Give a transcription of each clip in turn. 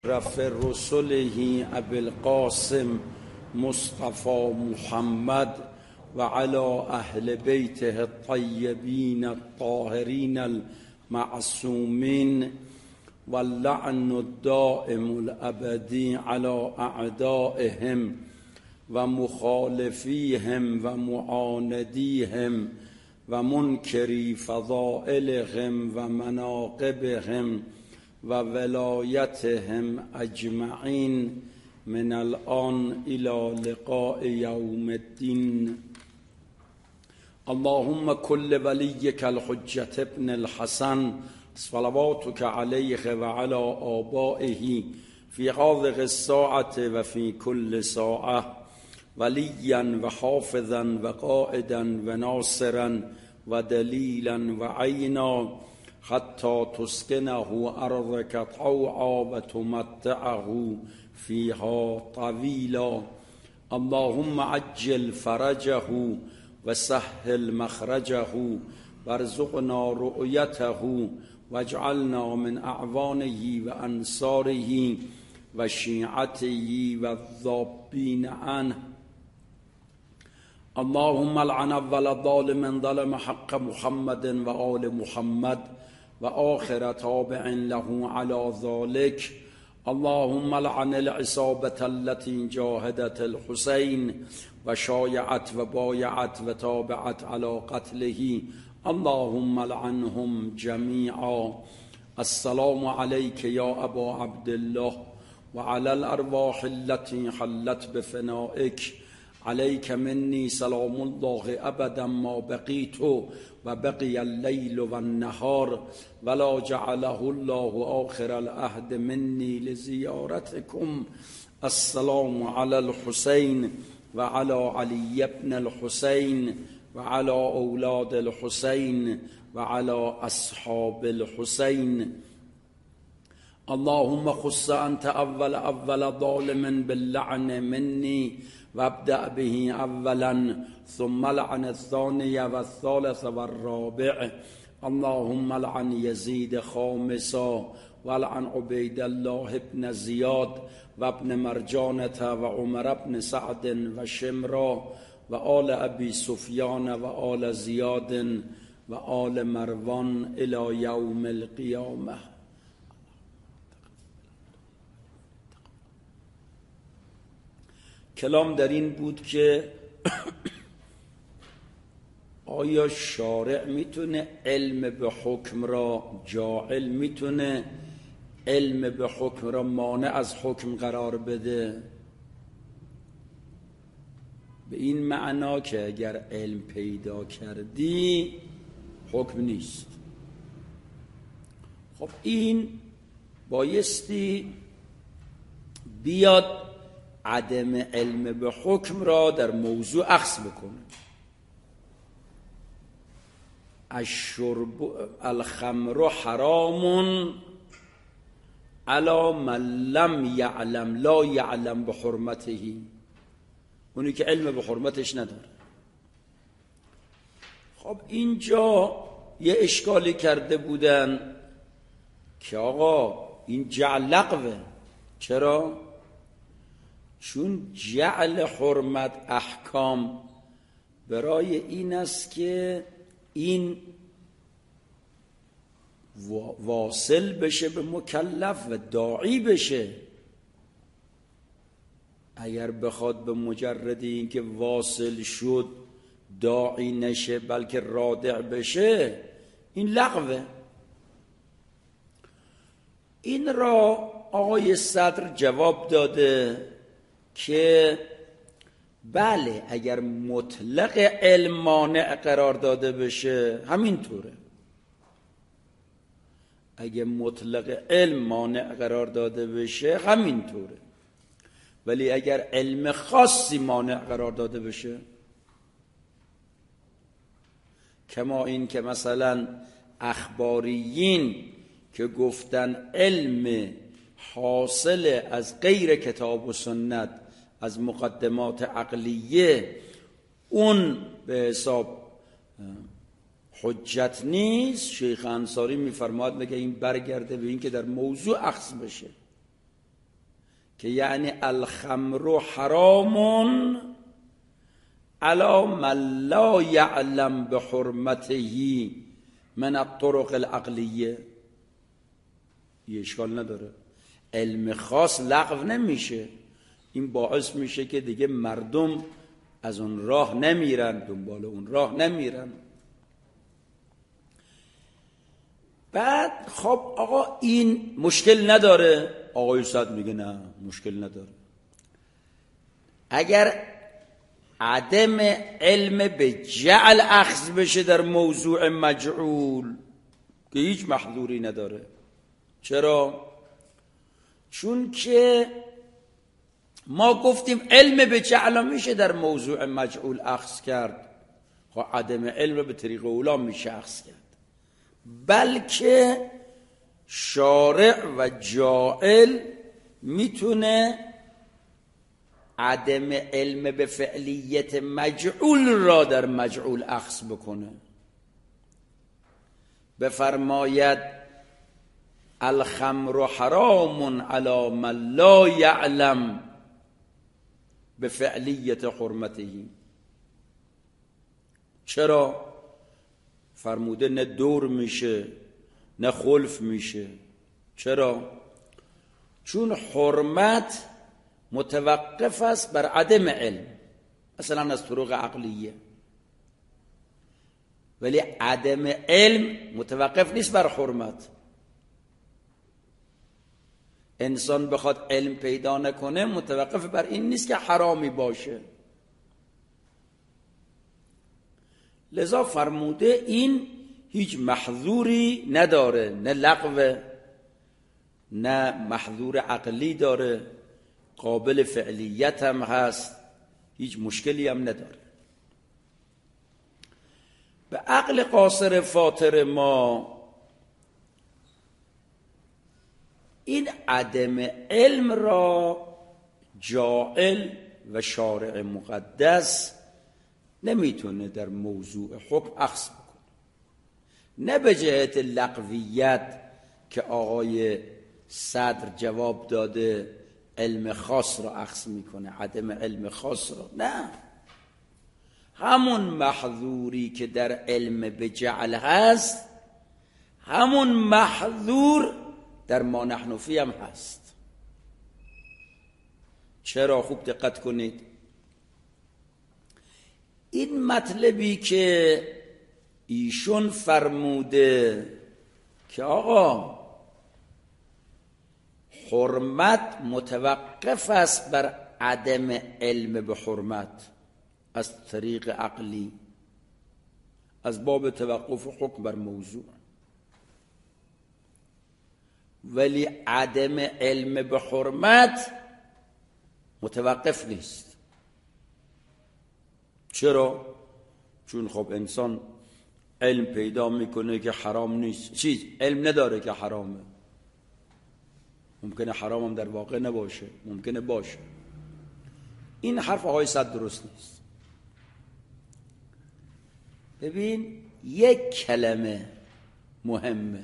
رف رسله ابي القاسم مصطفى محمد وعلى اهل بيته الطيبين الطاهرين المعصومين واللعن الدائم الابدي على اعدائهم ومخالفيهم ومعانديهم ومنكري فضائلهم ومناقبهم وولايتهم اجمعين من الان الى لقاء يوم الدين. اللهم كل وليك الحجة ابن الحسن صلواتك عليه وعلى آبائه في هذه الساعة وفي كل ساعة وليا وحافظا وقائدا وناصرا ودليلا وعينا حتى تسكنه أرضك طوعا وتمتعه فيها طويلا. اللهم عجل فرجه وسهل مخرجه وارزقنا رؤيته واجعلنا من أعوانه وأنصاره وشيعته والذابين عنه. اللهم لعن أول ظالم ظلم حق محمد وآل محمد وآخر تابع له على ذلك. اللهم لعن العصابة التي جاهدت الحسين وشايعت وبايعت وتابعت على قتله. اللهم لعنهم جميعا. السلام عليك يا أبا عبد الله وعلى الأرواح التي حلت بفنائك. عليك مني سلام الله أبدا ما بقيت وبقي الليل والنهار ولا جعله الله آخر العهد مني لزيارتكم. السلام على الحسين وعلى علي بن الحسين وعلى أولاد الحسين وعلى أصحاب الحسين. اللهم خص أنت أول ظالم باللعن مني وابدأ به أولا ثم لعن الثاني والثالث والرابع. اللهم لعن يزيد خامسا ولعن عبيد الله بن زياد وابن مرجانة وعمر بن سعد وشمرا وآل أبي سفيان وآل زياد وآل مروان إلى يوم القيامة. کلام در این بود که آیا شارع میتونه علم به حکم را جاعل، میتونه علم به حکم را مانع از حکم قرار بده؟ به این معنا که اگر علم پیدا کردی حکم نیست. خب این بایستی بیاد عدم علم به حکم را در موضوع اخذ بکنه. الخمر حرام علی من لم یعلم لا یعلم به حرمته. اونی که علم به حرمتش نداره. خب اینجا یه اشکالی کرده بودن که آقا این جعل لغوه. چرا؟ چون جعل حرمت احکام برای این است که این واصل بشه به مکلف و داعی بشه. اگر بخواد به مجرد این که واصل شد داعی نشه بلکه رادع بشه، این لغوه. این را آقای صدر جواب داده که بله اگر مطلق علم مانع قرار داده بشه همینطوره. اگر مطلق علم مانع قرار داده بشه همینطوره. ولی اگر علم خاصی مانع قرار داده بشه، کما این که مثلا اخباریین که گفتن علم حاصل از غیر کتاب و سنت، از مقدمات عقلیه، اون به حساب حجت نیست. شیخ انصاری میفرماد میگه این برگرده به این که در موضوع اخذ بشه. که یعنی الخمر حرام علی من لا یعلم بحرمته من الطرق العقلیه. یه اشکال نداره، علم خاص لغو نمیشه. این باعث میشه که دیگه مردم از اون راه نمیرن، دنبال اون راه نمیرن. بعد خب آقا این مشکل نداره. آقای صد میگه نه مشکل نداره. اگر عدم علم به جعل اخذ بشه در موضوع مجعول که هیچ محظوری نداره. چرا؟ چون که ما گفتیم علم به جعل میشه در موضوع مجعول اخذ کرد. خب عدم علم به طریق اولا میشه اخذ کرد، بلکه شارع و جاعل میتونه عدم علم به فعلیت مجعول را در مجعول اخذ بکنه. بفرماید الخمر حرام علی من لا یعلم به فعلیت حرمته. چرا؟ فرموده نه دور میشه نه خلف میشه. چرا؟ چون حرمت متوقف است بر عدم علم، مثلا از طرق عقلیه، ولی عدم علم متوقف نیست بر حرمت. انسان بخواد علم پیدا نکنه متوقف بر این نیست که حرامی باشه. لذا فرموده این هیچ محظوری نداره، نه لغو نه محظور عقلی داره، قابل فعلیت هم هست، هیچ مشکلی هم نداره. به عقل قاصر فاطر ما این عدم علم را جاعل و شارع مقدس نمیتونه در موضوع حکم اخذ بکنه. نه به جهت لغویت که آقای صدر جواب داده علم خاص را اخذ میکنه، عدم علم خاص را، نه، همون محظوری که در علم به جعل هست همون محظور در ما نحن فی هم هست. چرا؟ خوب دقت کنید. این مطلبی که ایشون فرموده که آقا حرمت متوقف است بر عدم علم به حرمت از طریق عقلی، از باب توقف حکم بر موضوع، ولی عدم علم به حرمت متوقف نیست. چرا؟ چون خب انسان علم پیدا میکنه که حرام نیست، علم نداره که حرامه. ممکنه حرام هم در واقع نباشه، ممکنه باشه. این حرف آقای صد درست نیست. ببین یک کلمه مهمه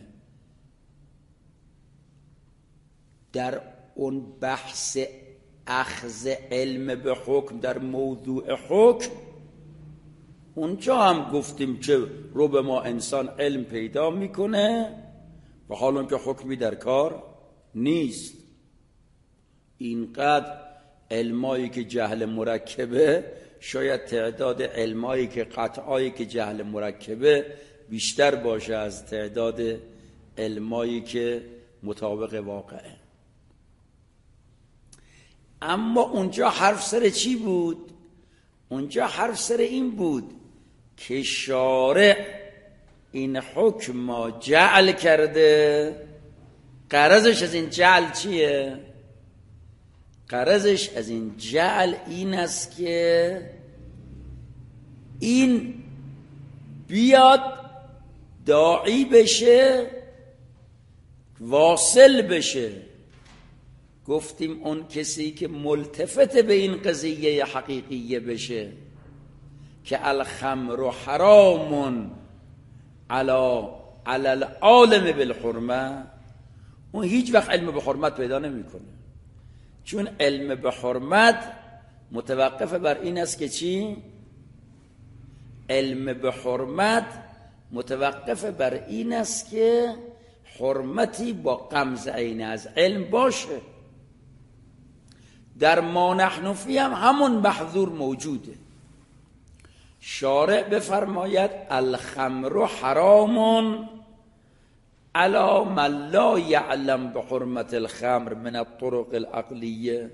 در اون بحث اخذ علم به حکم در موضوع حکم، اونجا هم گفتیم که رو به ما انسان علم پیدا میکنه و حالا که حکمی در کار نیست. اینقدر علمایی که جهل مرکبه، شاید تعداد علمایی که قطعایی که جهل مرکبه بیشتر باشه از تعداد علمایی که مطابق واقعه. اما اونجا حرف سر چی بود؟ اونجا حرف سر این بود که شارع این حکم جعل کرده. غرضش از این جعل چیه؟ غرضش از این جعل این است که این بیاد داعی بشه، واصل بشه. گفتیم اون کسی که ملتفت به این قضیه حقیقیه بشه که الخمر حرام علی العالم بالحرمه، اون هیچ وقت علم به حرمت پیدا نمیکنه. چون علم به حرمت متوقف بر این است که چی؟ علم به حرمت متوقف بر این است که حرمتی با غمز عین از علم باشه. در ما نحن فی هم همون محظور موجوده. شارع بفرماید الخمر حرام علی من لا یعلم به حرمت الخمر من الطرق العقلیه.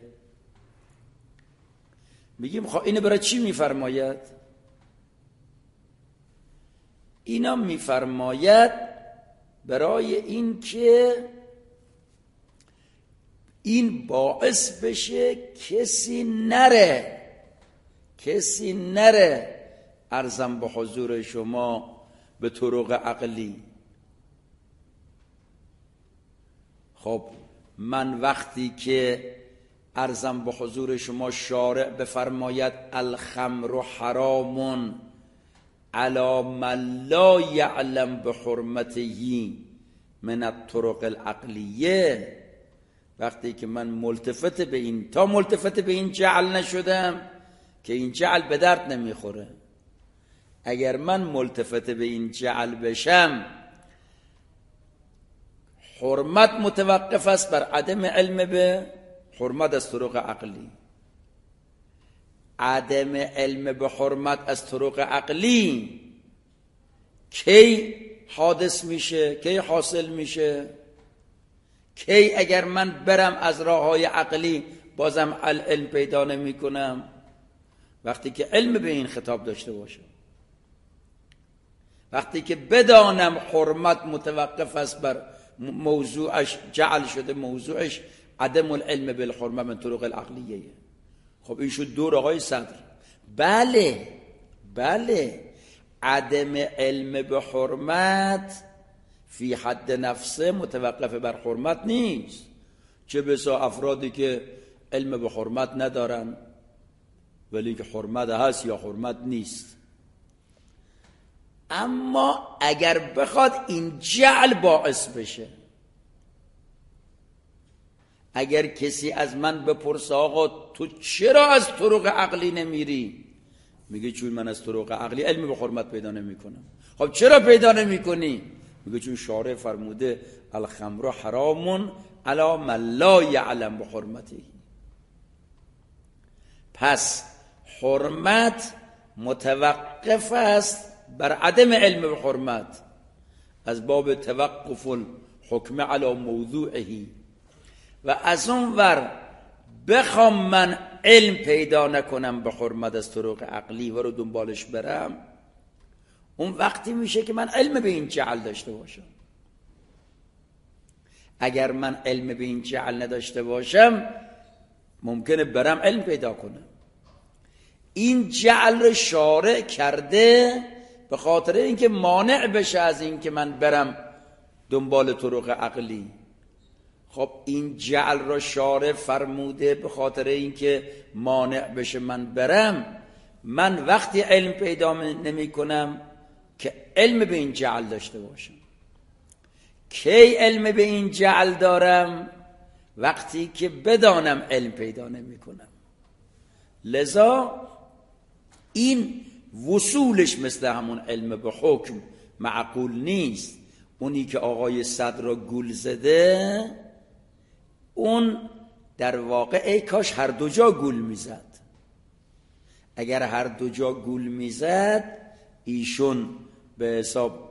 میگیم خب اینو برای چی میفرماید؟ اینا میفرماید برای این که این باعث بشه کسی نره عرضم به حضور شما به طرق عقلی. خب من وقتی که عرضم به حضور شما شارع بفرماید الخمر حرام علی من لا یعلم به حرمته من الطرق العقلیه، وقتی که من ملتفت به این جعل نشدم که این جعل به درد نمیخوره. اگر من ملتفت به این جعل بشم، حرمت متوقف است بر عدم علم به حرمت از طرق عقلی. عدم علم به حرمت از طرق عقلی کی حادث میشه؟ کی حاصل میشه؟ کی اگر من برم از راههای عقلی بازم علم پیدا نمی کنم؟ وقتی که علم به این خطاب داشته باشم، وقتی که بدانم حرمت متوقف است بر موضوعش جعل شده، موضوعش عدم العلم بالحرمت من طرق العقلیه. خب این شد دور آقای صدر. بله عدم علم به حرمت فی حد نفسه متوقف بر حرمت نیست، چه بسا افرادی که علم به حرمت ندارن ولی که حرمت هست یا حرمت نیست. اما اگر بخواد این جعل باعث بشه، اگر کسی از من بپرسه آقا تو چرا از طرق عقلی نمیری؟ میگه چون من از طرق عقلی علم به حرمت پیدا نمی کنم. خب چرا پیدا نمی کنی؟ میگه چون شارع فرموده الخمر حرام علی من لا یعلم به حرمته. پس حرمت متوقف است بر عدم علم به حرمت، از باب توقف الحکم علی موضوعه. و از اون ور بخوام من علم پیدا نکنم به حرمت از طرق عقلی و رو دنبالش برم، اون وقتی میشه که من علم به این جعل داشته باشم. اگر من علم به این جعل نداشته باشم ممکنه برم علم پیدا کنم. این جعل رو شارع کرده به خاطر اینکه مانع بشه از این که من برم دنبال طرق عقلی. خب این جعل را شارع فرموده به خاطر اینکه مانع بشه من برم. من وقتی علم پیدا نمی کنم که علم به این جعل داشته باشم. کی علم به این جعل دارم؟ وقتی که بدانم علم پیدا نمی کنم. لذا این وصولش مثل همون علم به حکم معقول نیست. اونی که آقای صدر را گول زده، اون در واقع ای کاش هر دو جا گول میزد. اگر هر دو جا گول میزد ایشون به حساب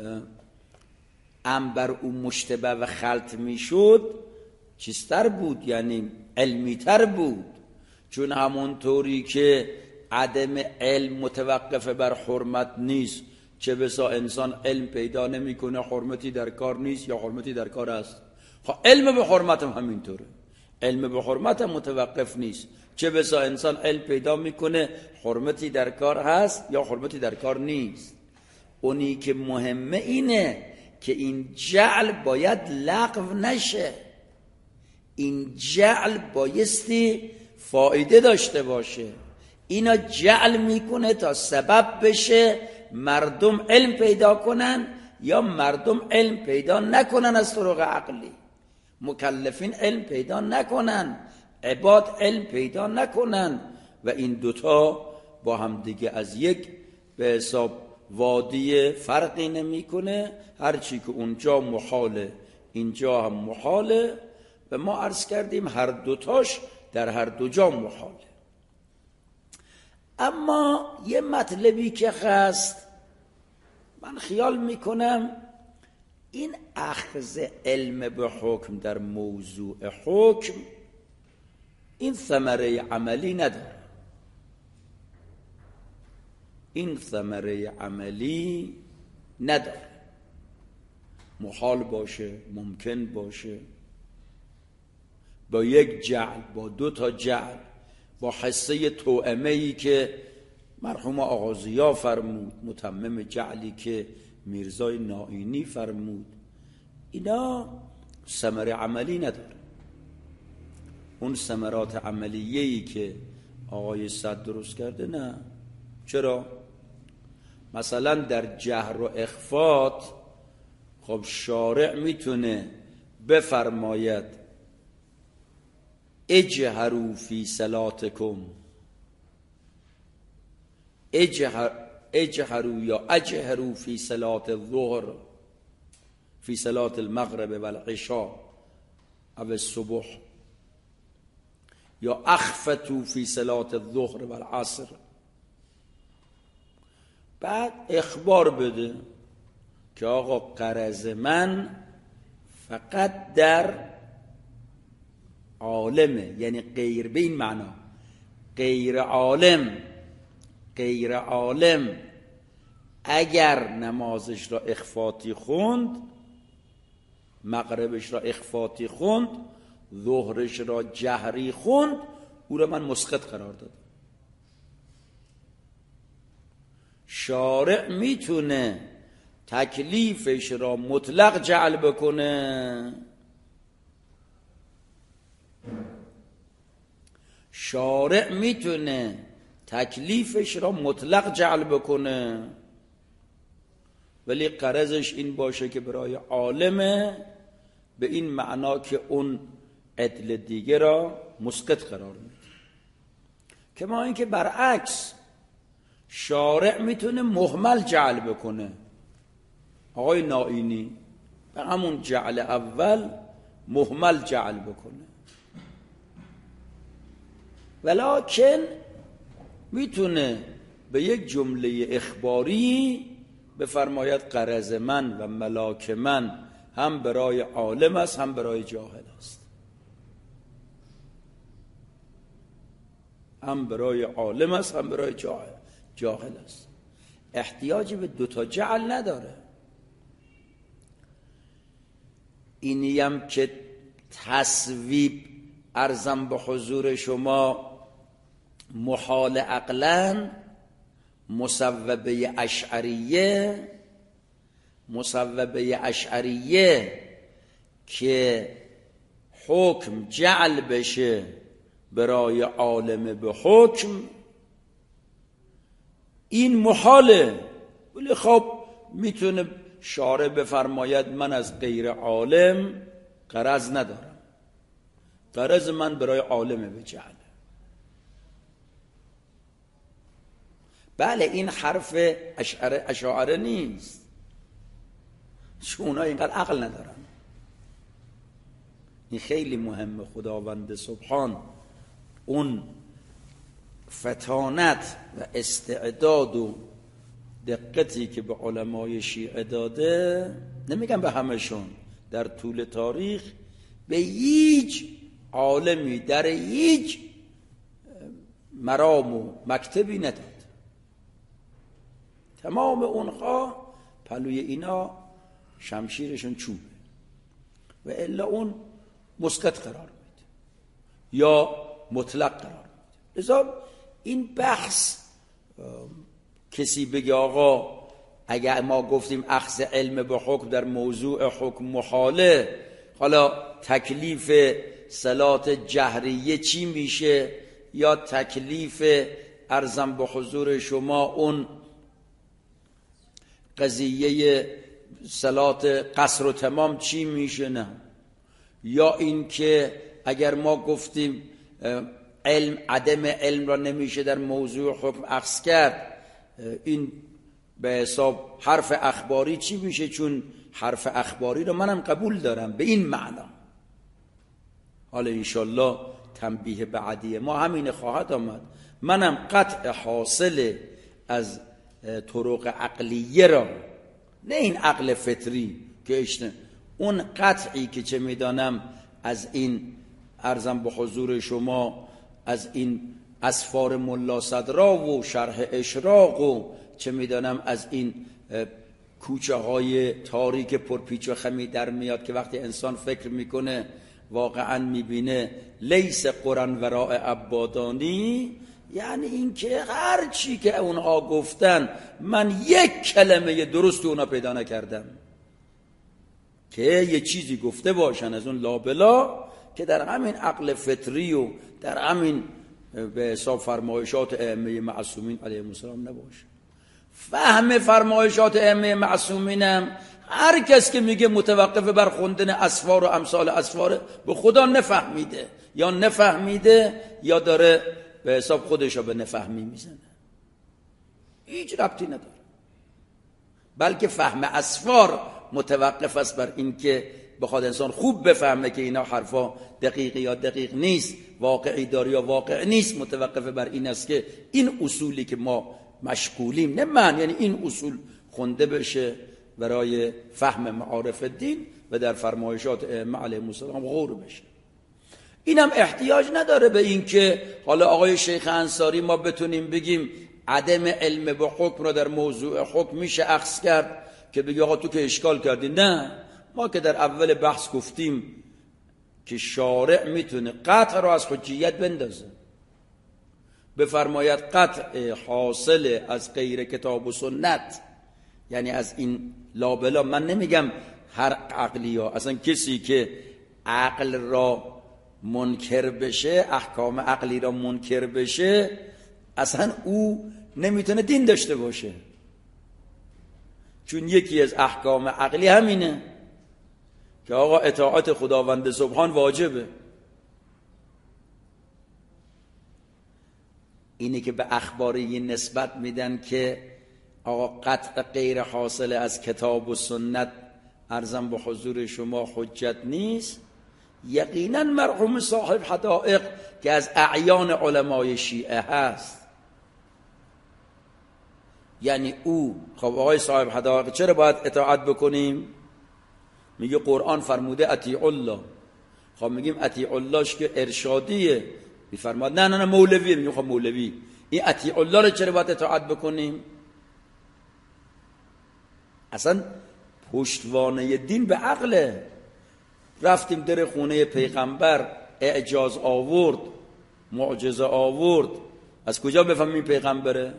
بر اون مشتبه و خلط میشد، چیزتر بود، یعنی علمیتر بود. چون همون طوری که عدم علم متوقف بر حرمت نیست، چه بسا انسان علم پیدا نمیکنه حرمتی در کار نیست یا حرمتی در کار است. خب علم به حرمت هم همینطوره، علم به حرمت هم متوقف نیست، چه بسا انسان علم پیدا میکنه حرمتی در کار هست یا حرمتی در کار نیست. اونی که مهمه اینه که این جعل باید لغو نشه. این جعل بایستی فایده داشته باشه. اینا جعل میکنه تا سبب بشه مردم علم پیدا کنن یا مردم علم پیدا نکنن از طرق عقلی، مکلفین علم پیدا نکنن. عباد علم پیدا نکنن و این دوتا با هم دیگه از یک به حساب وادی فرقی نمیکنه، هرچی که اونجا محاله اینجا هم محاله و ما عرض کردیم هر دوتاش در هر دو جا محاله. اما یه مطلبی که هست، من خیال میکنم این اخذ علم به حکم در موضوع حکم این ثمره عملی نداره. این ثمره عملی نداره. محال باشه، ممکن باشه، با یک جعل، با دو تا جعل، با حصه توأمه‌ای که مرحوم آقا ضیا فرمود، متمم جعلی که میرزای نائینی فرمود، اینا ثمره عملی نداره. اون ثمرات عملیه‌ای که آقای صد درست کرده نه. چرا؟ مثلا در جهر و اخفات خب شارع میتونه بفرماید اجهروا فی صلاتکم، اجهروا یا اجهروا فی صلات الظهر، فی صلات المغرب و العشاء او الصبح، یا اخفتوا فی صلات الظهر و العصر. بعد اخبار بده که آقا غرض من فقط در عالمه، یعنی غیر، به این معنا غیر عالم اگر نمازش را اخفاتی خوند، مغربش را اخفاتی خوند، ظهرش را جهری خوند، او را من مسقط قرار دادم. شارع میتونه تکلیفش را مطلق جعل بکنه، شارع میتونه تکلیفش را مطلق جعل بکنه، ولی غرضش این باشه که برای عالمه، به این معنا که اون عدل دیگه را مسقط قرار میده. که ما این که برعکس شارع میتونه مهمل جعل بکنه. آقای نائینی به همون جعل اول مهمل جعل بکنه، ولکن میتونه به یک جمله اخباری بفرماید غرض من و ملاک من هم برای عالم است هم برای جاهل است، هم برای عالم است هم برای جاهل است. احتیاجی به دوتا جعل نداره. اینیم که تصویب عرضم به حضور شما محال عقلن، مصوبه اشعریه که حکم جعل بشه برای عالم به حکم، این محاله. ولی خب میتونه شارع بفرماید من از غیر عالم غرض ندارم، غرض من برای عالم به جعل. بله این حرف اشاعره نیست، چون اونا اینقدر عقل ندارن. این خیلی مهمه. خداوند سبحان اون فتانت و استعداد و دقتی که به علمای شیعه داده، نمیگم به همشون، در طول تاریخ به هیچ عالمی در هیچ مرام و مکتبی نداد. تمام اونها پلوی اینا شمشیرشون چوبه و الا اون مسقط قرار میده یا مطلق قرار میده. لذا این بحث کسی بگه آقا اگر ما گفتیم اخذ علم به حکم در موضوع حکم محاله، حالا تکلیف صلات جهریه چی میشه، یا تکلیف عرضم به حضور شما اون قضیه صلات قصر و تمام چی میشه؟ نه. یا این که اگر ما گفتیم عدم علم را نمیشه در موضوع حکم اخذ کرد، این به حساب حرف اخباری چی میشه؟ چون حرف اخباری رو منم قبول دارم به این معنا. حالا انشالله تنبیه بعدی ما همین خواهد آمد. منم قطع حاصل از طرق عقلیه را، نه این عقل فطری که اون قطعی که چه میدانم از این عرضم به حضور شما از این اسفار ملا صدرا و شرح اشراق و چه میدانم از این کوچه های تاریک پرپیچ و خمی در میاد که وقتی انسان فکر میکنه واقعا میبینه لیس قرآن وراء عبادانی، یعنی این که هر چی که اونها گفتن من یک کلمه درست اونا پیدا نکردم که یه چیزی گفته باشن از اون لابلا که در همین عقل فطری و در همین به حساب فرمایشات ائمه معصومین علیهم السلام نباشه. فهم فرمایشات ائمه معصومینم هر کس که میگه متوقف بر خوندن اسفار و امثال اسفار به خدا نفهمیده، یا نفهمیده یا داره به حساب خودشو به نفهمی میزنه، هیچ ربطی نداره. بلکه فهم اسفار متوقف است بر این که بخواد انسان خوب بفهمه که اینا حرفا دقیق یا دقیق نیست، واقعی داره یا واقع نیست. متوقف بر این است که این اصولی که ما مشغولیم، نه من، یعنی این اصول خونده بشه برای فهم معارف دین و در فرمایشات ائمه علیهم السلام غور بشه. اینم احتیاج نداره به این که حالا آقای شیخ انصاری ما بتونیم بگیم عدم علم به حکم را در موضوع حکم میشه اخذ کرد که بگی آقا تو که اشکال کردی. نه، ما که در اول بحث گفتیم که شارع میتونه قطع را از حجیت بندازه، بفرماید قطع حاصل از غیر کتاب و سنت، یعنی از این لابلا. من نمیگم هر عقلی ها، اصلا کسی که عقل را منکر بشه، احکام عقلی را منکر بشه، اصلا او نمیتونه دین داشته باشه. چون یکی از احکام عقلی همینه که آقا اطاعت خداوند سبحان واجبه. اینی که به اخباری نسبت میدن که آقا قطع غیر حاصل از کتاب و سنت عرضم به حضور شما حجت نیست، یقینا مرحوم صاحب حدائق که از اعیان علمای شیعه هست، یعنی او خب آقای صاحب حدائق چرا باید اطاعت بکنیم؟ میگه قرآن فرموده اطیع الله. خب میگیم اطیع اللهش که ارشادیه، میفرماد نه مولویه. میگه خب مولوی، این اطیع الله رو چرا باید اطاعت بکنیم؟ اصلا پشتوانه دین به عقله. رفتیم در خونه پیغمبر، اعجاز آورد، معجزه آورد، از کجا بفهمیم پیغمبره؟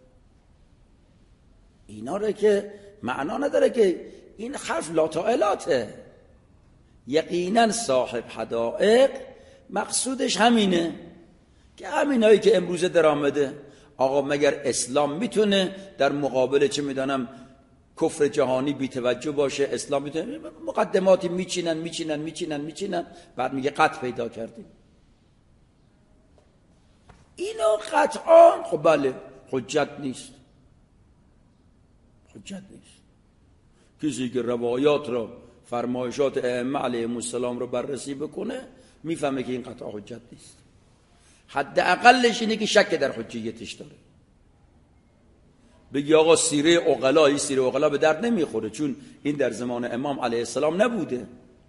اینا رو که معنا نداره که این حرف لاتائلاته. یقینا صاحب حدائق مقصودش همینه که همینایی که امروزه در آمده. آقا مگر اسلام میتونه در مقابل چه میدانم کفر جهانی بی توجه باشه؟ اسلام میتونه مقدماتی میچینن بعد میگه قطع پیدا کردیم. اینا قطعا خب بله حجت نیست. کسی که روایات را، فرمایشات ائمه علیهم السلام رو بررسی بکنه میفهمه که این قطعا حجت نیست. حداقلش اینه که شک در حجیتش داره. بگی آقا سیره عقلا، این سیره عقلا به درد نمیخوره، چون این در زمان امام علیه السلام نبوده،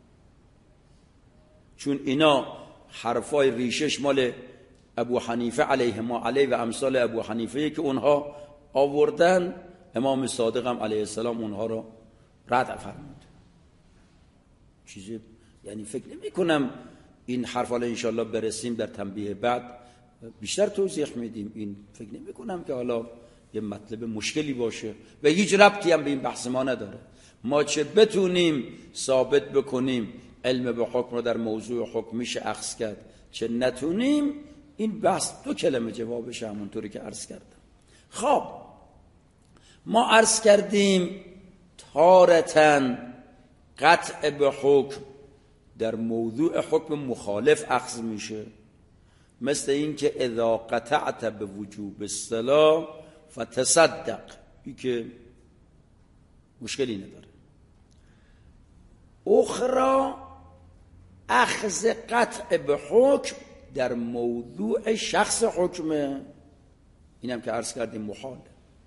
چون اینا حرفای ریشش مال ابو حنیفه علیه و امثال ابو حنیفه که اونها آوردن. امام صادق هم علیه السلام اونها رو رد فرمود. چیزی یعنی فکر نمی کنم این حرف حالا انشالله برسیم در تنبیه بعد بیشتر توضیح میدیم. این فکر نمی کنم که حالا یه مطلب مشکلی باشه و هیچ ربطی هم به این بحث ما نداره. ما چه بتونیم ثابت بکنیم علم به حکم رو در موضوع حکم میشه اخذ کرد، چه نتونیم، این بحث دو کلمه جوابش همونطوری که عرض کردم. خب ما عرض کردیم تارتاً قطع به حکم در موضوع حکم مخالف اخذ میشه، مثل این که اذا قطعت به وجوب الصلاة فتصدق، این که مشکلی نداره. اخرى اخذ قطع به حکم در موضوع شخص حکمه، اینم که عرض کردیم محاله.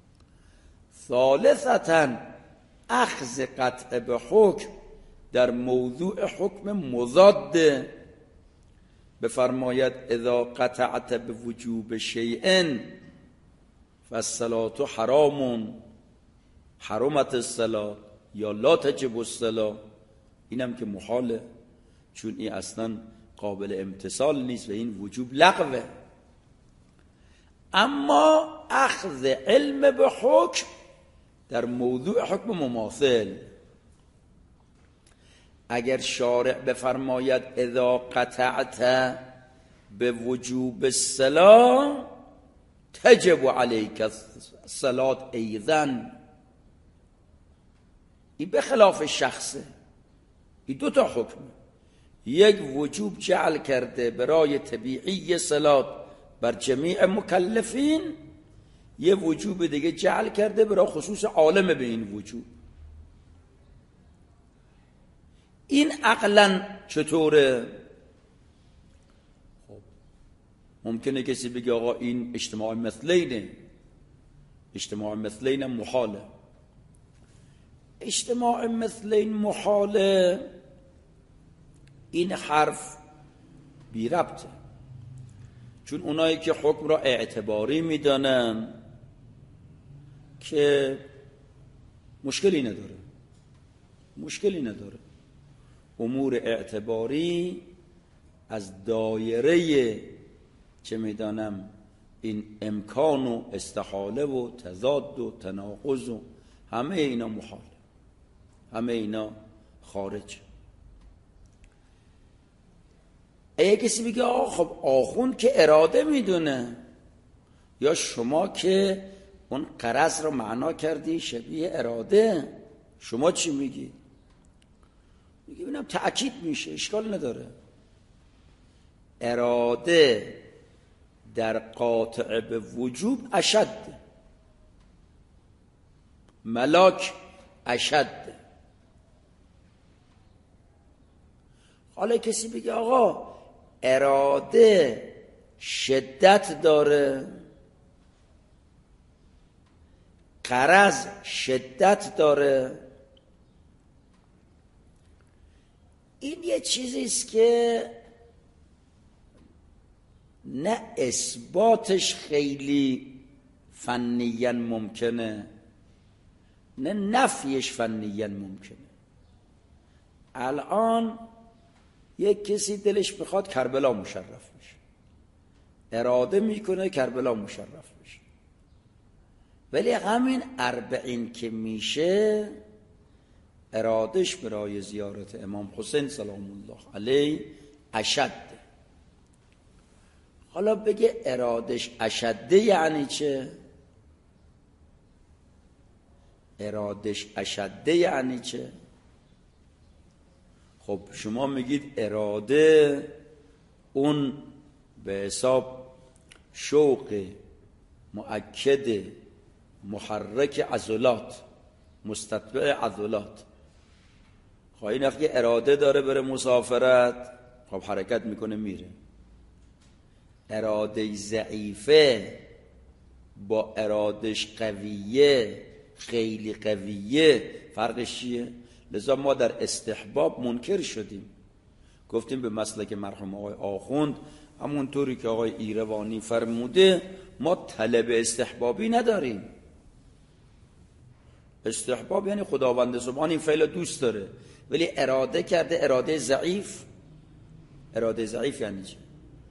ثالثاً اخذ قطع به حکم در موضوع حکم مضاد، بفرماید اذا قطعت به وجوب شیء فالصلاة حرام، حرمت الصلاة یا لا تجب الصلاة، اینم که محاله، چون این اصلا قابل امتثال نیست و این وجوب لغوه. اما اخذ علم به حکم در موضوع حکم مماثل، اگر شارع بفرماید اذا قطعت به وجوب الصلاة تجب علیک الصلاة ایضا، این به خلاف شخصه. این دو تا حکم، یک وجوب جعل کرده برای طبیعی صلات بر جمیع مکلفین، یه وجوب دیگه جعل کرده برای خصوص عالم به این وجوب. این عقلاً چطوره؟ خب ممکنه کسی بگه آقا این اجتماع مثلینه، اجتماع مثلین محاله. اجتماع مثلین محاله، این حرف بی ربطه، چون اونایی که حکم را اعتباری میدانن که مشکلی نداره، امور اعتباری از دایره چه میدانم این امکان و استحاله و تضاد و تناقض و همه اینا محال، همه اینا خارج. اگه کسی بگه خب آخوند که اراده میدونه، یا شما که اون غرض رو معنا کردی شبیه اراده، شما چی میگی؟ میگه ببینم تأکید میشه، اشکال نداره. اراده در قاطع به وجوب اشد، ملاک اشد. حالا کسی بگه آقا اراده شدت داره، غرض شدت داره، این یه چیزیست که نه اثباتش خیلی فنیاً ممکنه، نه نفیش فنیاً ممکنه. الان یک کسی دلش بخواد کربلا مشرف میشه، اراده میکنه کربلا مشرف میشه، ولی همین 40 که میشه ارادش برای زیارت امام حسین سلام الله علیه اشد. حالا بگه ارادش اشده یعنی چه؟ ارادش اشده یعنی چه؟ خب شما میگید اراده اون به حساب شوق مؤکد محرک عضلات، مستتبع عضلات. خب این وقتی اراده داره بره مسافرت، خب حرکت میکنه میره. اراده ضعیفه با ارادش قویه، خیلی قویه، فرقش چیه؟ لذا ما در استحباب منکر شدیم، گفتیم به مسلک مرحوم آقای آخوند همونطوری که آقای ایروانی فرموده ما طلب استحبابی نداریم. استحباب یعنی خداوند سبحان این فعل دوست داره، ولی اراده کرده اراده ضعیف. اراده ضعیف یعنی چه؟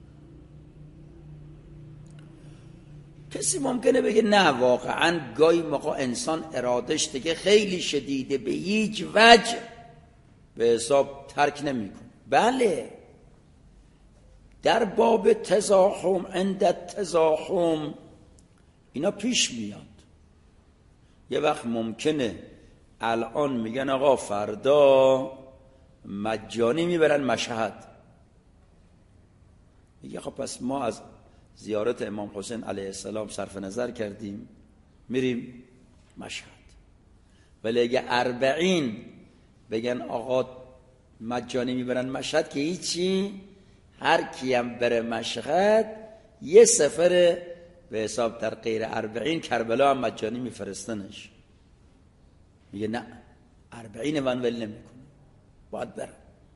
کسی ممکنه بگه نه واقعا گاهی موقع انسان ارادش دیگه خیلی شدیده، به هیچ وجه به حساب ترک نمیکنه. بله، در باب تزاحم، عند تزاحم اینا پیش میاد. یه وقت ممکنه الان میگن آقا فردا مجانی میبرن مشهد، میگه خب پس ما از زیارت امام حسین علیه السلام صرف نظر کردیم، میریم مشهد. ولی اگه 40 بگن آقا مجانی میبرن مشهد که هیچی، هر کیم بره مشهد یه سفر به حساب در غیر 40 کربلا هم مجانی میفرستنش. میگه نه 40 من ول نمیکنه، باید برم.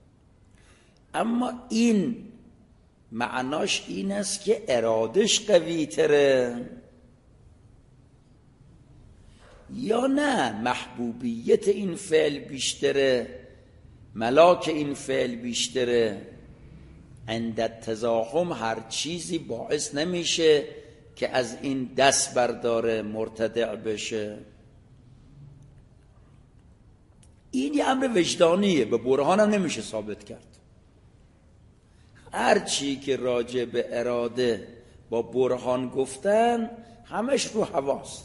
اما این معناش این است که ارادش قوی تره یا نه محبوبیت این فعل بیشتره، ملاک این فعل بیشتره. عند تزاحم هر چیزی باعث نمیشه که از این دست برداره مرتدع بشه. این یه امر وجدانیه، به برهان هم نمیشه ثابت کرد. هر چی که راجع به اراده با برهان گفتن همش رو هواست.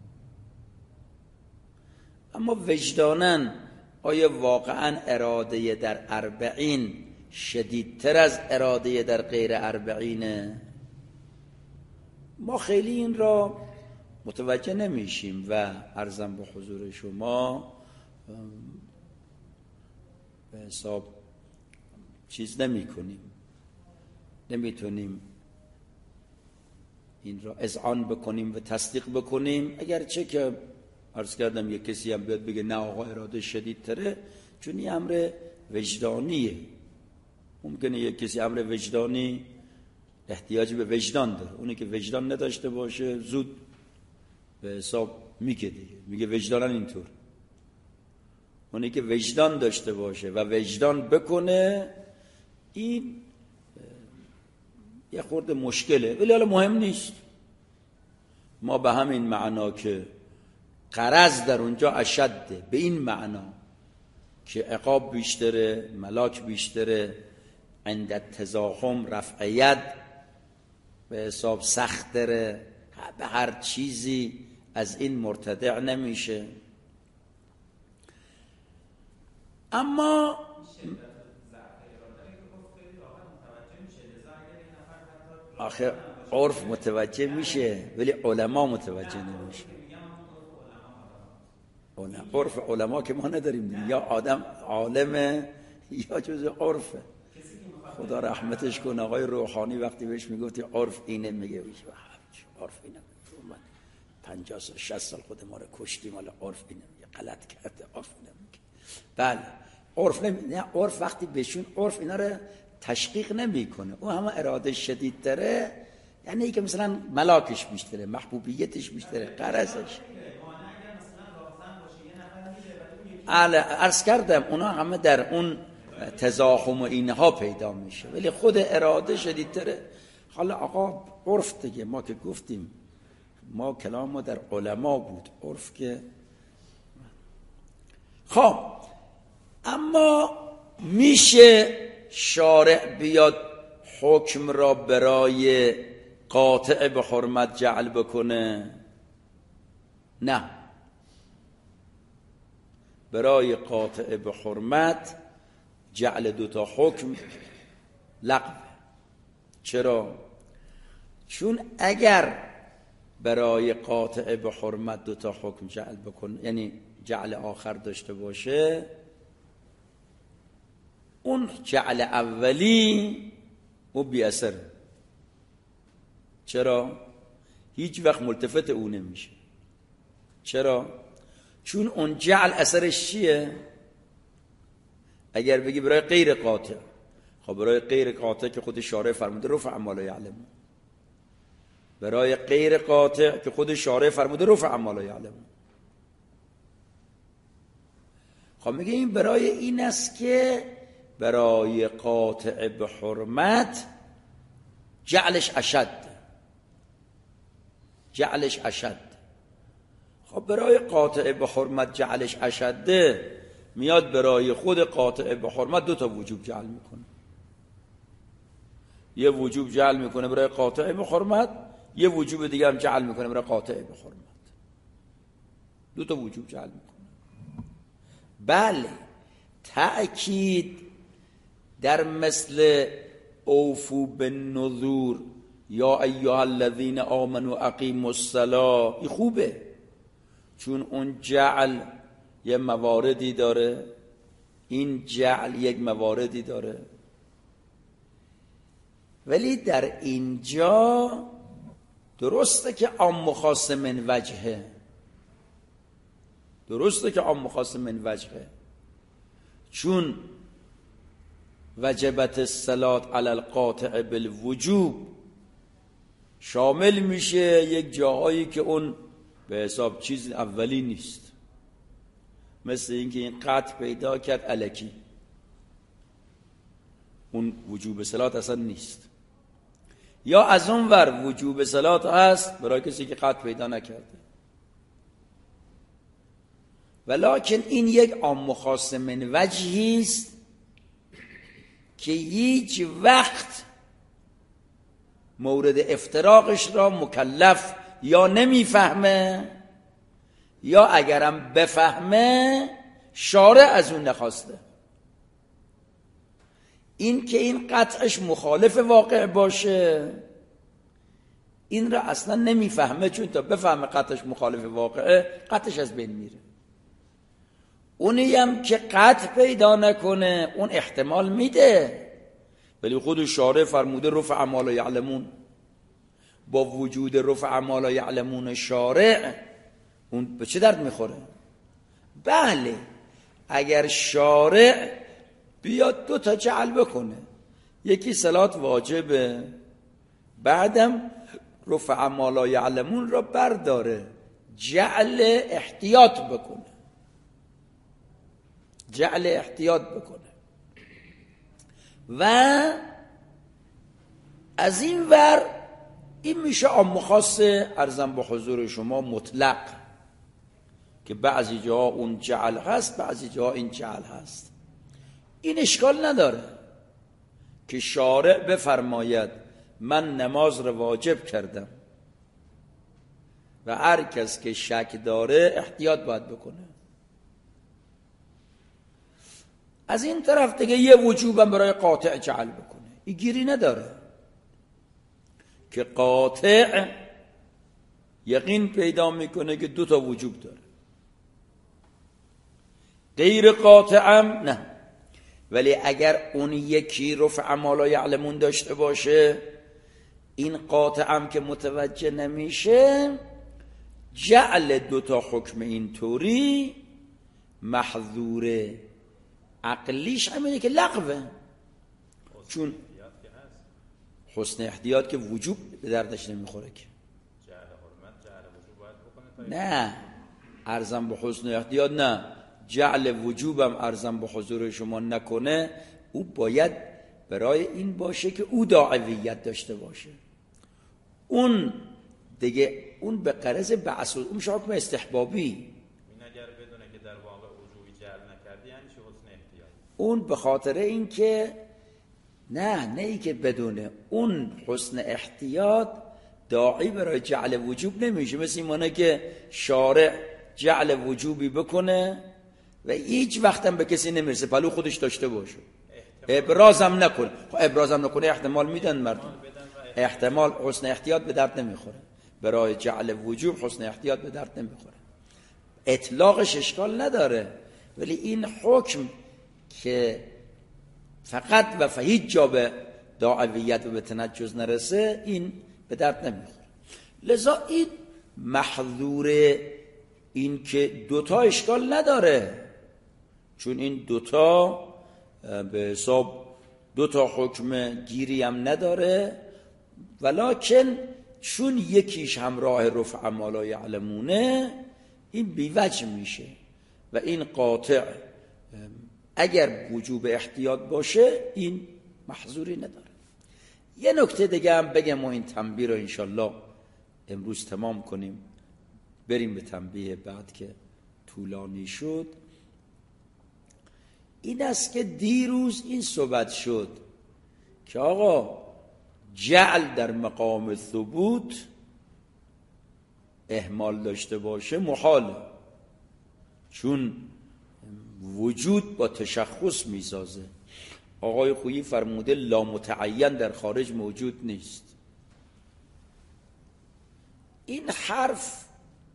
اما وجداناً آیا واقعاً اراده در 40 شدیدتر از اراده در غیر 40؟ ما خیلی این را متوجه نمیشیم و عرضم به حضور شما به حساب چیز نمی کنیم، نمیتونیم این را اذعان بکنیم و تصدیق بکنیم. اگرچه که عرض کردم یک کسی هم بیاد بگه نه آقا اراده شدیدتره، چون این امر وجدانیه. ممکنه یک کسی امر وجدانی احتیاج به وجدان داره، اونی که وجدان نداشته باشه زود به حساب میگه دیگه، میگه وجدانن اینطور. اونی که وجدان داشته باشه و وجدان بکنه این یه خورده مشکله، ولی حالا مهم نیست. ما به همین معنا که غرض در اونجا اشده، به این معنا که عقاب بیشتره، ملاک بیشتره، عند تزاحم رفع ید به حساب سخت داره، به هر چیزی از این مرتدع نمیشه. اما آخه عرف متوجه میشه ولی علما متوجه نمیشه. عرف علما که ما نداریم، یا آدم عالمه یا جز عرفه. خدا رحمتش کن آقای روحانی وقتی بهش میگفتی عرف اینه، میگه عرف اینه، من 50 سال 60 سال خود ما رو کشتیم، حالا عرف اینه میگه، غلط کرده، عرف اینه میگه. بله عرف نه، عرف وقتی بهشون عرف اینا رو تشقیق نمیکنه، اون همه اراده شدید داره، یعنی که مثلا ملاکش بیشتره، محبوبیتش بیشتره، غرضش. عرض کردم اونا همه در اون تزاحم و اینها پیدا میشه، ولی خود اراده شدیدتره. حالا آقا عرف دیگه، ما که گفتیم ما کلام ما در علما بود، عرف که خب. اما میشه شارع بیاد حکم را برای قاطع به حرمت جعل بکنه؟ نه، برای قاطع به حرمت جعل دوتا حکم لغو. چرا؟ چون اگر برای قاطع به حرمت دوتا حکم جعل بکنه، یعنی جعل آخر داشته باشه، اون جعل اولی او بی اثر. چرا؟ هیچ وقت ملتفت او نمیشه. چرا؟ چون اون جعل اثرش چیه؟ اگر بگی برای غیر قاطع، خب برای غیر قاطع که خود شارع فرموده رفع ما لا یعلمون، برای غیر قاطع که خود شارع فرموده رفع ما لا یعلمون. خب میگه این برای این است که برای قاطع به حرمت جعلش اشد. خب برای قاطع به حرمت جعلش اشده، میاد برای خود قاطع به حرمت دو تا وجوب جعل میکنه. یه وجوب جعل میکنه برای قاطع به حرمت، یه وجوب دیگه هم جعل میکنه برای قاطع به حرمت. دو تا وجوب جعل میکنه. بله، تأکید در مثل اوفو بالنذور یا ایها الذین آمنوا اقیموا الصلاة، این خوبه، چون اون جعل یه مواردی داره، این جعل یک مواردی داره، ولی در اینجا درسته که عام و خاص من وجهه، درسته که عام و خاص من وجهه، چون وجبت الصلاة علی القاطع بالوجوب شامل میشه یک جاهایی که اون به حساب چیز اولی نیست، مثل اینکه این قطع پیدا کرد الکی، اون وجوب صلات اصلا نیست، یا از اون ور وجوب صلات هست برای کسی که قطع پیدا نکرده، ولکن این یک عام و خاص من وجهی است که هیچ وقت مورد افتراقش را مکلف یا نمیفهمه یا اگرم بفهمه شارع از اون نخواسته. این که این قطعش مخالف واقع باشه این را اصلا نمیفهمه، چون تا بفهمه قطعش مخالف واقعه قطعش از بین میره. اونی هم که قطع پیدا نکنه اون احتمال میده، ولی خود شارع فرموده رفع ما لا یعلمون، با وجود رفع ما لا یعلمون شارع اون به چه درد میخوره؟ بله اگر شارع بیاد 2 تا جعل بکنه، یکی صلات واجبه بعدم رفع ما لا یعلمون را برداره جعل احتیاط بکنه، جعل احتیاط بکنه، و از این ور این میشه عام و خاص عرضم به حضور شما مطلق، که بعضی جا اون جعل هست بعضی جا این جعل هست. این اشکال نداره که شارع بفرماید من نماز رو واجب کردم و هر کس که شک داره احتیاط باید بکنه. از این طرف دیگه یه وجوبم برای قاطع جعل بکنه، این گیری نداره که قاطع یقین پیدا میکنه که 2 تا وجوب داره، غیر قاطعم نه. ولی اگر اون یکی رفع ما لا یعلمون داشته باشه این قاطعم که متوجه نمیشه، جعل 2 تا حکم این طوری محظوره، عقلیش همینه که لغوه، چون حسن احتیاط که وجوب به دردش نمیخوره که نه ارزم به حسن احتیاط نه، جعل وجوبم ارزم به حضور شما نکنه، او باید برای این باشه که او داعیت داشته باشه، اون دیگه اون به غرض بعث اون میشه حکم استحبابی، این اگر بدونه که در واقع وجوبی جعل نکردی یعنی چه حسن احتیاط، اون به خاطر این که نه ای که بدونه، اون حسن احتیاط داعی برای جعل وجوب نمیشه، مثل اینه که شارع جعل وجوبی بکنه و هیچ وقتم به کسی نمیرسه پلو خودش داشته باشه، ابرازم نکنه. خب ابرازم نکنه احتمال میدن مردم، احتمال حسن احتیاط به درد نمیخوره، برای جعل وجوب حسن احتیاط به درد نمیخوره، اطلاقش اشکال نداره، ولی این حکم که فقط و هیچ جا به داعیت و به تنجز نرسه این به درد نمیخوره. لذا این محظور این که 2 تا اشکال نداره، چون این 2 تا به حساب 2 تا حکم گیری هم نداره، ولکن چون یکیش همراه رفع ما لا یعلمونه این بیوجه میشه و این قاطع اگر وجوب احتیاط باشه این محظوری نداره. یه نکته دیگه هم بگم و این تنبیه رو انشالله امروز تمام کنیم، بریم به تنبیه بعد که طولانی شد. این است که دیروز این صحبت شد که آقا جعل در مقام ثبوت اهمال داشته باشه محاله، چون وجود با تشخص میسازه، آقای خویی فرموده لامتعین در خارج موجود نیست. این حرف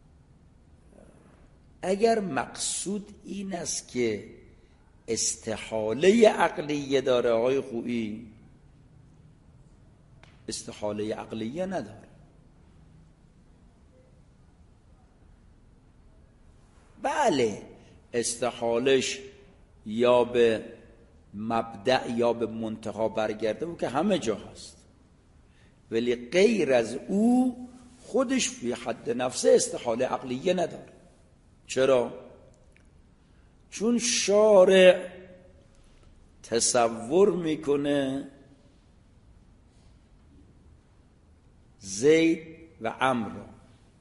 اگر مقصود این است که استحاله عقلیه داره، آقای خویی استحاله عقلیه نداره. بله استحالش یا به مبدأ یا به منتها برگرده و که همه جا هست، ولی غیر از او خودش فی حد نفسه استحاله عقلیه نداره. چرا؟ چون شارع تصور میکنه زید و عمرو را،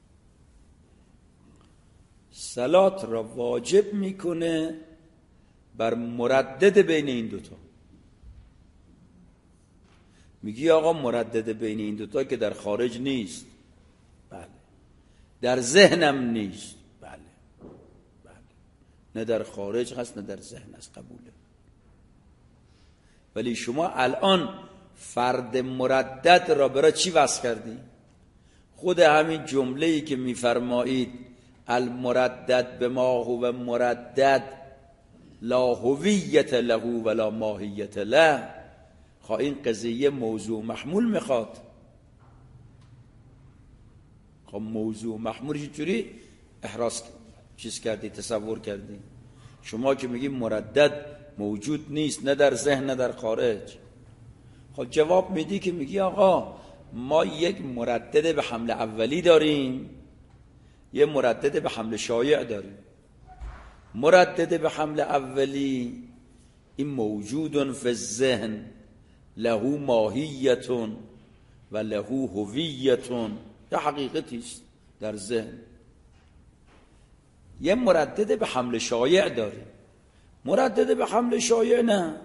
صلات را واجب میکنه بر مردد بین این دوتا. میگی آقا مردد بین این دوتا که در خارج نیست. بله. در ذهنم نیست. بله. بله. نه در خارج هست نه در ذهن هست، قبوله. ولی شما الان فرد مردد را برای چی وصف کردی؟ خود همین جمله‌ای که میفرمایید المردد بما هو مردد لا هویت له ولا ماهیت له، خواه این قضیه موضوع محمول میخواد. خب موضوع محمول چجوری احراز چیز کردی، تصور کردی؟ شما که میگی مردد موجود نیست نه در ذهن نه در خارج، خب جواب میدی که میگی آقا ما یک مردد به حمل اولی داریم، یه مردد به حمل شایع داریم. مردد به حمل اولی این موجود فی الذهن له ماهیت و له هویت، یه حقیقتی است در ذهن. یه مردد به حمل شایع داریم. مردد به حمل شایع نه.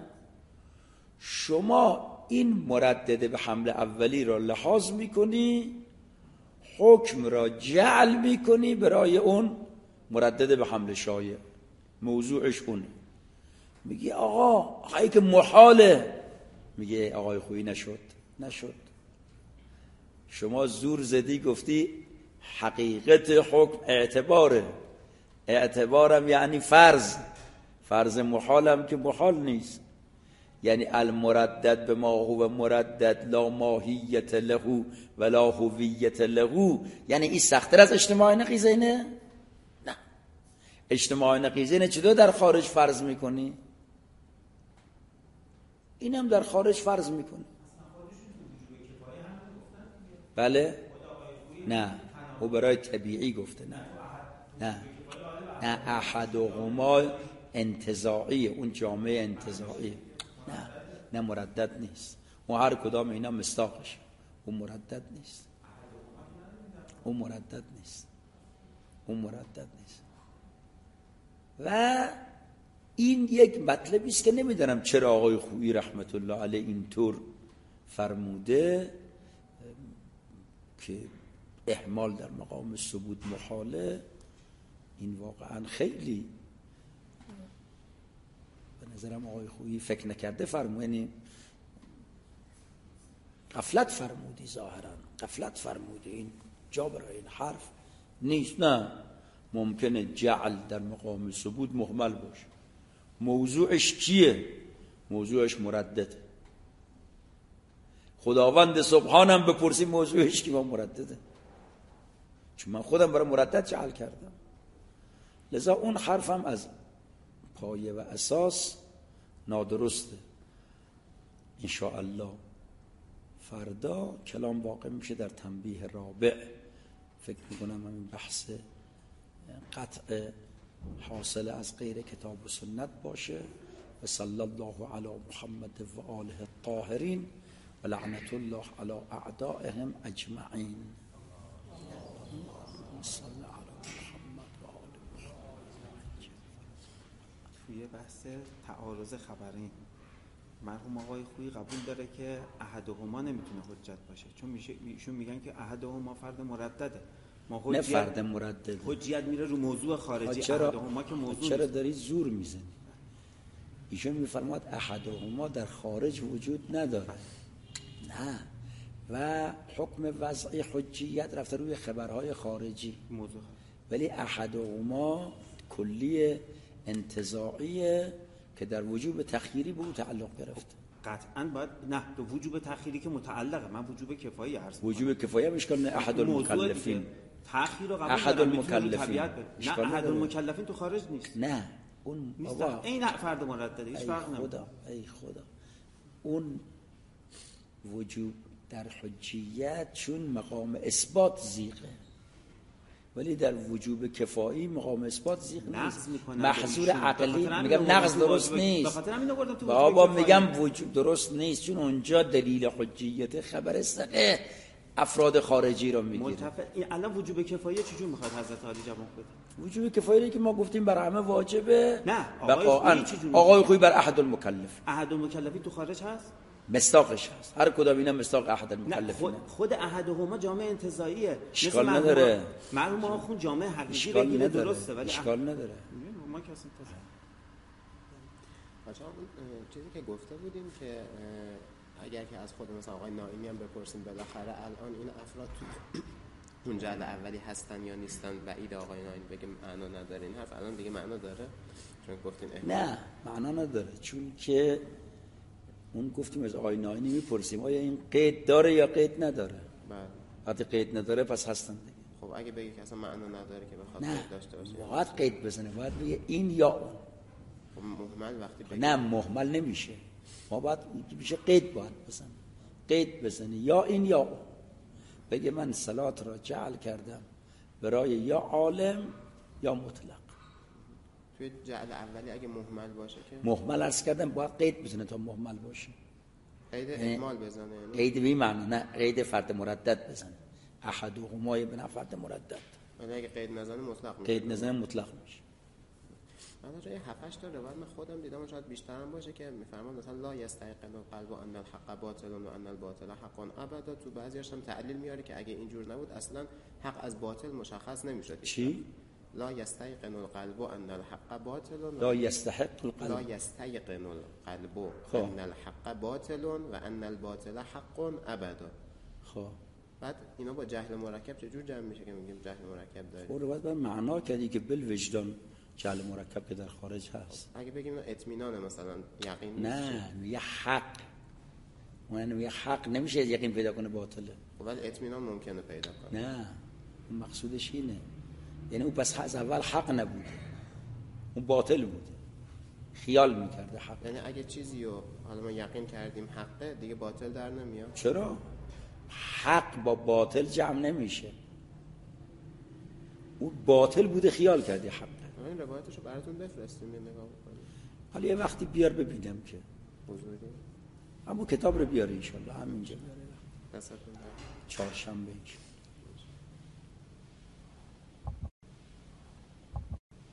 شما این مردد به حمل اولی را لحاظ میکنی، حکم را جعل میکنی برای اون مردد به حمل شایع، موضوعش اونه. میگی آقا هایی که محاله، میگه آقای خویی نشد. شما زور زدی گفتی حقیقت حکم اعتباره، اعتبارم یعنی فرض محالم که محال نیست، یعنی المردد به ما هو مردد لا ماهیت له ولا هویت له، یعنی این سخت‌تر از اجتماع نقیضینه؟ نه. اجتماع نقیضینه چطور در خارج فرض میکنی؟ اینم در خارج فرض میکنی. بله؟ نه او برای طبیعی گفته. نه احدهما انتزاعیه، اون جامعه انتزاعیه. نه مردد نیست. اون هر کدام اینا مصداقش، اون مردد نیست. و این یک مطلبی است که نمیدونم چرا آقای خویی رحمت الله علیه اینطور فرموده که اهمال در مقام ثبوت محاله. این واقعا خیلی به نظرم آقای خویی فکر نکرده فرمودی، غفلت فرمودی، ظاهرا غفلت فرمودی. این جا برای این حرف نیست. نه ممکنه جعل در مقام ثبوت مهمل باشه. موضوعش چیه؟ موضوعش مردده. خداوند سبحانم بپرسی موضوعش که ما مردده، چون من خودم برای مردد جعل کردم. لذا اون حرفم از پایه و اساس نادرسته. انشاءالله فردا کلام واقع میشه در تنبیه رابع. فکر میکنم این بحث قطع حاصل از غیر کتاب و سنت باشه. و صلی الله علی محمد و آله الطاهرین و لعنت الله علی اعدائهم اجمعین. صلی علی محمد و آله محمد. توی بحث تعارض خبرین مرحوم آقای خویی قبول داره که احدهما نمیتونه حجت باشه، چون ایشون میگن که احدهما فرد مردده. نه فرد مردده، حجیت میره رو موضوع خارجی. چرا؟ احدهما که موضوع چرا داری زور میزنی؟ ایشون میفرماد احدهما در خارج وجود نداره. نه، و حکم وضعی حجیت رفته روی خبرهای خارجی موضوع ولی احدهما کلی انتزاعیه که در وجوب تخییری به او تعلق گرفته. قطعاً باید نه به وجوب تأخیری که متعلقه، من وجوب کفایی عرض می‌کنم. وجوب کفایه اشکال نه. احد المکلفین تأخیر رو قبول احد دارم، المکلفین نه احد المکلفین تو خارج نیست. نه اون بابا این فرد مردده هیچ فرق نمیکنه. ای خدا اون وجوب در حجیت چون مقام اثبات زیغه، ولی در وجوب کفایی مقام اثبات زیغ نیست. محظور عقلی میگم نقض درست نیست. بابا میگم وجوب درست نیست چون اونجا دلیل حجیت خبر ثقه افراد خارجی رو میگیره. این الان وجوب کفایی چجور میخواد حضرت علی جواب بده؟ وجوب کفایی که ما گفتیم بر همه واجبه. نه آقای خویی بر احد المکلف. احد المکلفین تو خارج هست؟ مستاقش هست. هر کدام اینا مستاق احد المکلفین. خود احدهما جامعه انتزاعیه. اشکال نداره. معلومه آخون جامعه حقیقی بگیره درسته ولی اشکال نداره. ما کسی انتزاع. بچه‌ها چیزی که گفته بودیم که اگر که از خود مثلا آقای نائینی هم بپرسیم بالاخره الان این افراد تو اون جعل اولی هستن یا نیستن، بعید آقای نائینی بگه معنا نداره. این حرف الان دیگه معنا داره چون گفتین نه معنا نداره، چون که اون گفتیم از آقای نائینی میپرسیم آیا این قید داره یا قید نداره. بله وقتی قید نداره پس هستن دیگه. خب اگه بگه که اصلا معنا نداره که بخواد نه قید داشته باشه باید قید بزنه، باید بگه این یا اون. خب مهمل وقتی بگه نه مهمل نمیشه، ما باید میشه قید باید بزنه، قید بزنه یا این یا اون. بگه من صلات را جعل کردم برای یا عالم یا مطلق. توی جعل اولی اگه مهمل باشه که مهمل عرض کردم باید قید بزنه تا مهمل باشه. قید اهمال بزنه یعنی قید بی معنی، نه قید فرد مردد بزنه. احدهما به فرد مردد. ولی اگه قید نزنه مطلق میشه. قید نزنه مطلق میشه. من جای 7-8 تا روایت من خودم دیدم شاید بیشتر هم باشه که میفرمان مثلا لا یستیقن القلب ان الحق باطل و ان الباطل حق ابدا. تو بعضیاش هم تعلیل میاره که اگه اینجور نبود اصلا حق از باطل مشخص نمیشد. چی؟ لا یستیقن القلب ان الحق باطل لا یستحق القلب لا یستیقن القلب ان الحق باطل و ان الباطل حق ابدا. خب بعد اینا با جهل مرکب چجور جمع میشه که میگیم جهل مرکب داریم؟ خب باید معنا کردی که بالوجدان جهل مرکب که در خارج هست. اگه بگیم اطمینان مثلا یقین نه یه حق، اون یه حق نمیشه یقین پیدا کنه باطله. ولی اطمینان ممکنه پیدا کنه. نه اون مقصودش اینه، یعنی اون پس از اول حق نبوده، اون باطل بوده، خیال میکرده حق. یعنی اگه چیزی رو حالا ما یقین کردیم حقه دیگه باطل در نمیاد. چرا؟ حق با باطل جمع نمیشه، اون باطل بوده خیال کردی حقه. این روایتشو براتون بفرستیم یه نگاه بکنیم. حالا یه وقتی بیار ببینم که حضوری اما کتاب رو بیاره ان شاء الله همینجا بیاره دستتون چهارشنبه.